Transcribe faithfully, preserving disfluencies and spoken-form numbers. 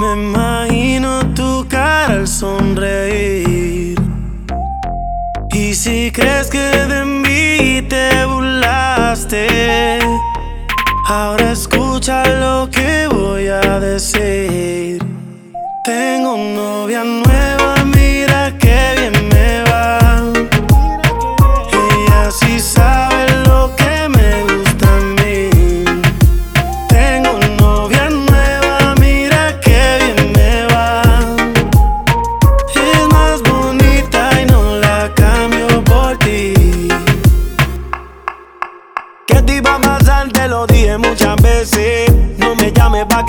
Me imagino tu cara al sonreír. Y si crees que de mí te burlaste, ahora escucha lo que voy a decir. Tengo novia nueva.